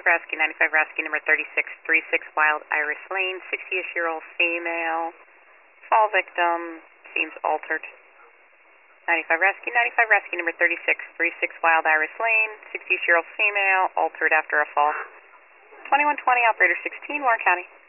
Rescue, 95 Rescue, number 3636 Wild Iris Lane, 60-ish-year-old female, fall victim, seems altered. 95 Rescue, number 3636 Wild Iris Lane, 60-ish-year-old female, altered after a fall. 2120, operator 16, Warren County.